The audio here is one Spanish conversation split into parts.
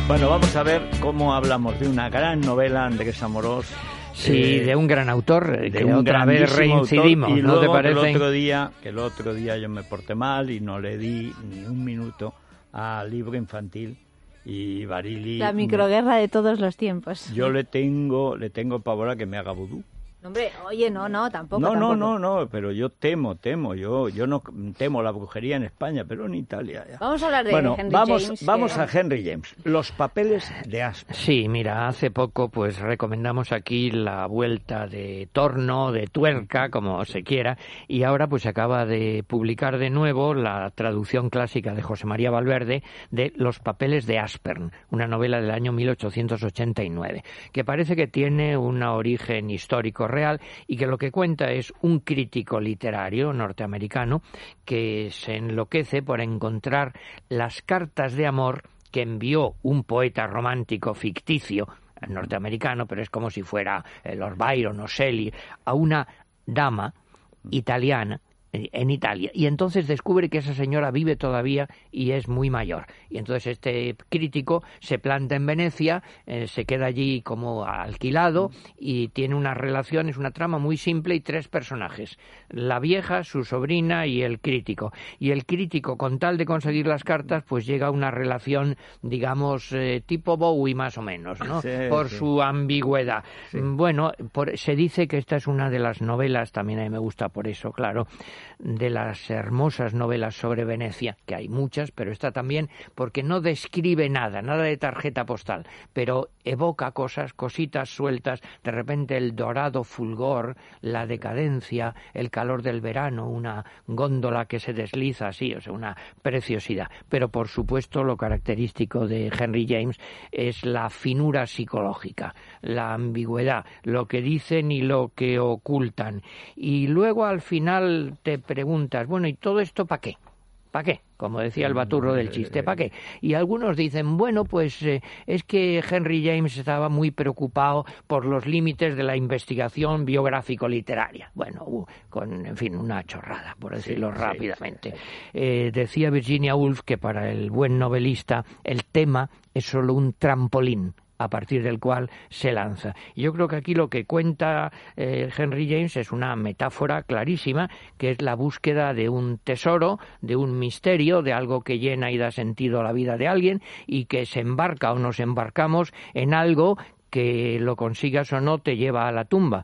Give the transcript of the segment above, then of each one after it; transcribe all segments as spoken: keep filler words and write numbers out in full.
Bueno, vamos a ver cómo hablamos de una gran novela, Andrés Amorós. Sí, eh, de un gran autor, de que un otra vez reincidimos, autor, y ¿no te parece? Que el otro día, que el otro día yo me porté mal y no le di ni un minuto al libro infantil y Barili. La microguerra de todos los tiempos. Yo le tengo, le tengo pavor a que me haga vudú. Hombre, oye, no, no, tampoco. No, tampoco. no, no, no, pero yo temo, temo, yo yo no temo la brujería en España, pero en Italia ya. Vamos a hablar de bueno, Henry vamos, James. Vamos que... a Henry James, los papeles de Asper. Sí, mira, hace poco pues recomendamos aquí la vuelta de torno, de tuerca, como se quiera, y ahora pues se acaba de publicar de nuevo la traducción clásica de José María Valverde de Los papeles de Aspern, una novela del año mil ochocientos ochenta y nueve, que parece que tiene un origen histórico real y que lo que cuenta es un crítico literario norteamericano que se enloquece por encontrar las cartas de amor que envió un poeta romántico ficticio norteamericano, pero es como si fuera Lord Byron o Shelley, a una dama italiana en Italia, y entonces descubre que esa señora vive todavía y es muy mayor, y entonces este crítico se planta en Venecia, eh, se queda allí como alquilado y tiene unas relaciones, una trama muy simple y tres personajes, la vieja, su sobrina y el crítico, y el crítico, con tal de conseguir las cartas, pues llega a una relación, digamos, eh, tipo Bowie más o menos, ¿no? Sí, por sí. su ambigüedad. Sí. Bueno, por, se dice que esta es una de las novelas, también a mí me gusta por eso, claro, de las hermosas novelas sobre Venecia, que hay muchas, pero esta también, porque no describe nada, nada de tarjeta postal, pero evoca cosas, cositas sueltas, de repente el dorado fulgor, la decadencia, el calor del verano, una góndola que se desliza así, o sea, una preciosidad. Pero por supuesto lo característico de Henry James es la finura psicológica, la ambigüedad, lo que dicen y lo que ocultan. Y luego al final te preguntas, bueno, ¿y todo esto para qué? ¿Para qué? Como decía el baturro del chiste, ¿para qué? Y algunos dicen, bueno, pues eh, es que Henry James estaba muy preocupado por los límites de la investigación biográfico-literaria. Bueno, uh, con, en fin, una chorrada, por decirlo sí, rápidamente. Sí, sí. Eh, decía Virginia Woolf que para el buen novelista el tema es solo un trampolín a partir del cual se lanza. Yo creo que aquí lo que cuenta eh, Henry James es una metáfora clarísima, que es la búsqueda de un tesoro, de un misterio, de algo que llena y da sentido a la vida de alguien y que se embarca o nos embarcamos en algo que lo consigas o no te lleva a la tumba,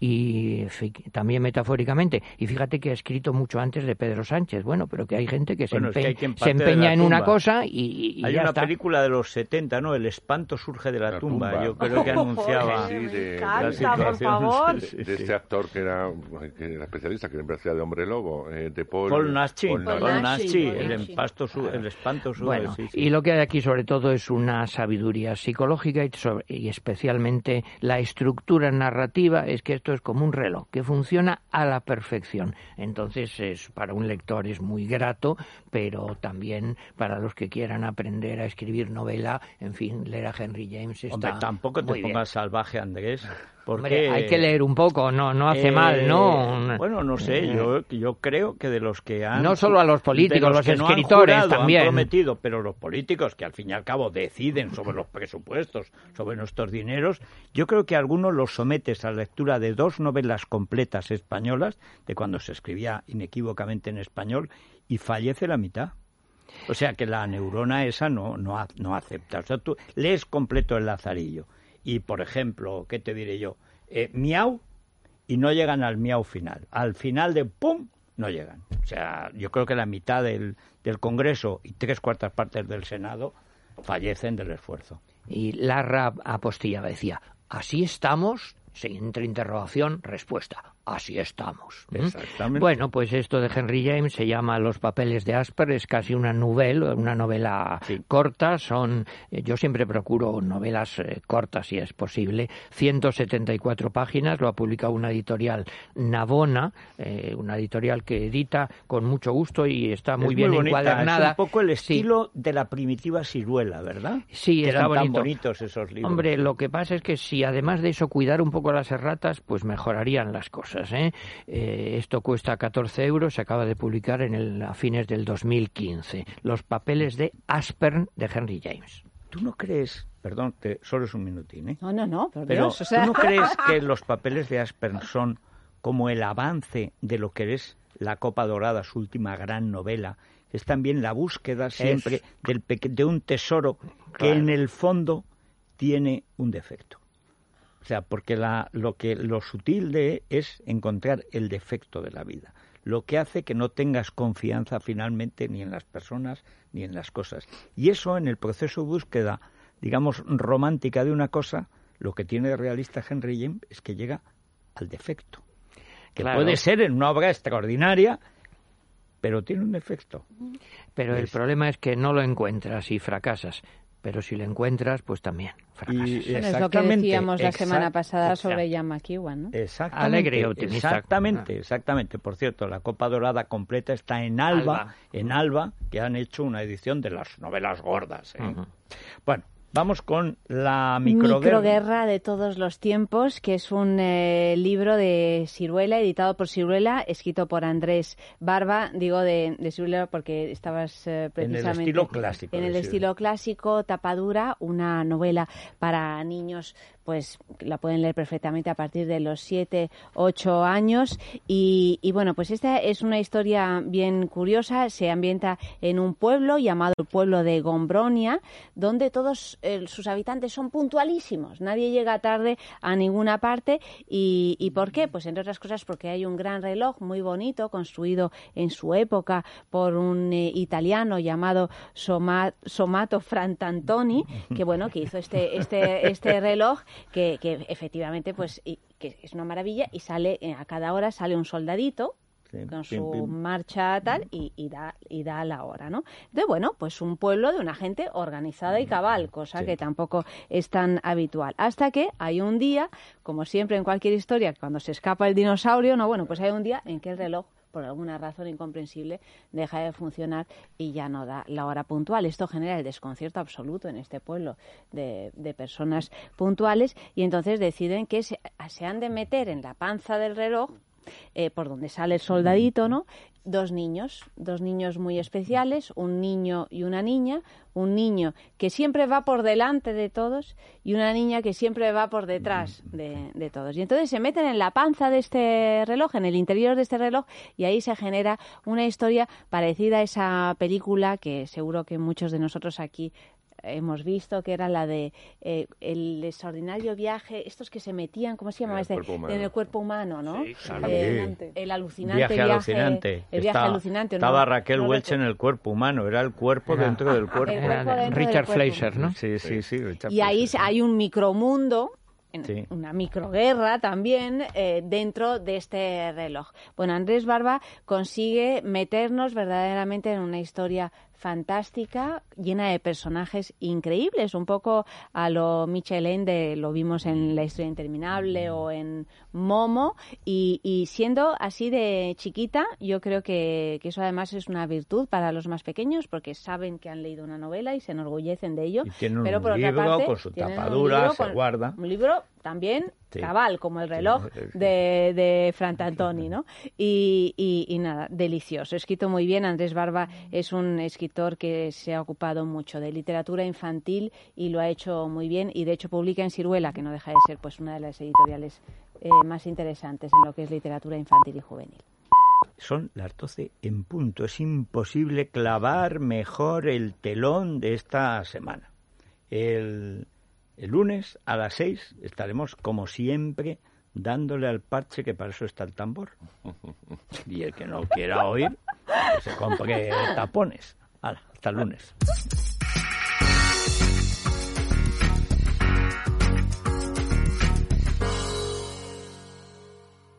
y también metafóricamente. Y fíjate que ha escrito mucho antes de Pedro Sánchez, bueno, pero que hay gente que se, bueno, empe- es que se empeña en una cosa y, y hay ya una está. Película de los setenta, ¿no? El espanto surge de la, la tumba. tumba. Yo creo que anunciaba sí, de, encanta, la por favor. De, de este actor que era, que era especialista, que siempre hacía de hombre lobo, eh, de Paul, Paul Naschy, Paul Paul Naschy. Naschy, el, empasto su, el espanto surge. Bueno, sí, sí. Y lo que hay aquí sobre todo es una sabiduría psicológica y, sobre, y especialmente la estructura narrativa, es que esto es como un reloj que funciona a la perfección. Entonces, es, para un lector es muy grato, pero también para los que quieran aprender a escribir novela, en fin, leer a Henry James está Hombre, tampoco te muy pongas bien. salvaje, Andrés. Porque Hombre, hay que leer un poco, no no hace eh, mal, ¿no? Bueno, no sé, eh, yo yo creo que de los que han... No solo a los políticos, los, los que escritores no han jurado, también. Han prometido, pero los políticos que al fin y al cabo deciden sobre los presupuestos, sobre nuestros dineros, yo creo que a algunos los sometes a la lectura de dos novelas completas españolas, de cuando se escribía inequívocamente en español, y fallece la mitad. O sea que la neurona esa no, no, no acepta. O sea, tú lees completo el Lazarillo y, por ejemplo, ¿qué te diré yo? Eh, miau, y no llegan al miau final. Al final de pum, no llegan. O sea, yo creo que la mitad del, del Congreso y tres cuartas partes del Senado fallecen del esfuerzo. Y Larra Apostilla decía, así estamos, entre interrogación, respuesta. Así estamos. Exactamente. Bueno, pues esto de Henry James se llama Los papeles de Asper, es casi una novela, una novela sí. corta, son, eh, yo siempre procuro novelas eh, cortas si es posible, ciento setenta y cuatro páginas, lo ha publicado una editorial Navona, eh, una editorial que edita con mucho gusto y está muy es bien muy bonita, encuadernada. Es un poco el estilo sí. de la primitiva ciruela, ¿verdad? Sí, que está eran bonito. Tan bonitos esos libros. Hombre, lo que pasa es que si además de eso cuidar un poco las erratas, pues mejorarían las cosas. ¿eh? Eh, esto cuesta catorce euros, se acaba de publicar en el, a fines del dos mil quince. Los papeles de Aspern de Henry James. ¿Tú no crees, perdón, te, solo es un minutín, ¿eh? No, no, no, por Pero Dios, o sea... ¿tú no crees que los papeles de Aspern son como el avance de lo que es La Copa Dorada, su última gran novela? Es también la búsqueda siempre del peque- de un tesoro que Claro. en el fondo tiene un defecto. O sea, porque la, lo que lo sutil de es encontrar el defecto de la vida, lo que hace que no tengas confianza finalmente ni en las personas ni en las cosas. Y eso en el proceso de búsqueda, digamos, romántica de una cosa, lo que tiene de realista Henry James es que llega al defecto, que Claro. puede ser en una obra extraordinaria, pero tiene un defecto. Pero el Es- problema es que no lo encuentras y fracasas. Pero si lo encuentras, pues también fracasas. Y- Bueno, es lo que exactamente, decíamos la semana exact- pasada sobre exacto. Ian McEwan, ¿no? Exactamente, Alegre y optimista. Exactamente, exactamente. Por cierto, la Copa Dorada completa está en Alba, Alba. en Alba, que han hecho una edición de las novelas gordas. ¿eh? Ujú. Bueno, vamos con la microguerra. Microguerra de todos los tiempos, que es un eh, libro de Siruela, editado por Siruela, escrito por Andrés Barba. Digo de, de Siruela porque estabas eh, precisamente... estilo clásico En de el Siruela. estilo clásico, tapadura, una novela para niños, pues la pueden leer perfectamente a partir de los siete, ocho años. Y, y bueno, pues esta es una historia bien curiosa. Se ambienta en un pueblo llamado el pueblo de Gombronia, donde todos eh, sus habitantes son puntualísimos. Nadie llega tarde a ninguna parte. ¿Y, y por qué? Pues entre otras cosas porque hay un gran reloj muy bonito, construido en su época por un eh, italiano llamado Soma- Somato Frantantoni, que bueno, que hizo este, este, este reloj que, que efectivamente pues y- que es una maravilla, y sale eh, a cada hora sale un soldadito Sí, con pim, su pim. marcha tal y, y da y da la hora, ¿no? Entonces, bueno, pues un pueblo de una gente organizada y cabal, cosa Sí. que tampoco es tan habitual. Hasta que hay un día, como siempre en cualquier historia, cuando se escapa el dinosaurio, no, bueno, pues hay un día en que el reloj, por alguna razón incomprensible, deja de funcionar y ya no da la hora puntual. Esto genera el desconcierto absoluto en este pueblo de, de personas puntuales, y entonces deciden que se, se han de meter en la panza del reloj, eh, por donde sale el soldadito, ¿no? Dos niños, dos niños muy especiales, un niño y una niña, un niño que siempre va por delante de todos y una niña que siempre va por detrás de, de todos. Y entonces se meten en la panza de este reloj, en el interior de este reloj, y ahí se genera una historia parecida a esa película que seguro que muchos de nosotros aquí hemos visto, que era la de eh, el extraordinario viaje, estos que se metían, ¿cómo se llamaba En el este? cuerpo humano. En el cuerpo humano, ¿no? Sí, claro. Eh, el alucinante Viaje viaje, alucinante. el viaje Está- alucinante, ¿no? Estaba Raquel No Welch en recuerdo. el cuerpo humano, era el cuerpo Era- dentro del cuerpo. El Era cuerpo de dentro del Richard cuerpo. Fleischer, ¿no? Sí, sí, sí. Richard Y ahí Fleischer. hay un micromundo, en- Sí. una microguerra también eh, dentro de este reloj. Bueno, Andrés Barba consigue meternos verdaderamente en una historia fantástica, llena de personajes increíbles, un poco a lo Michel Ende, lo vimos en La historia interminable o en Momo, y, y siendo así de chiquita, yo creo que, que eso además es una virtud para los más pequeños, porque saben que han leído una novela y se enorgullecen de ello. Y tienen pero un por otra libro parte, con su tienen un tapadura, libro se con- guarda. Un libro también Sí. cabal, como el reloj Sí, sí. de, de Frantantoni, ¿no? Y, y, y nada, delicioso. Escrito muy bien. Andrés Barba es un escritor que se ha ocupado mucho de literatura infantil y lo ha hecho muy bien. Y de hecho publica en Siruela, que no deja de ser pues una de las editoriales eh, más interesantes en lo que es literatura infantil y juvenil. Son las doce en punto. Es imposible clavar mejor el telón de esta semana. El, el lunes a las seis estaremos, como siempre, dándole al parche, que para eso está el tambor. Y el que no quiera oír, que se compre tapones. Hala, hasta el lunes.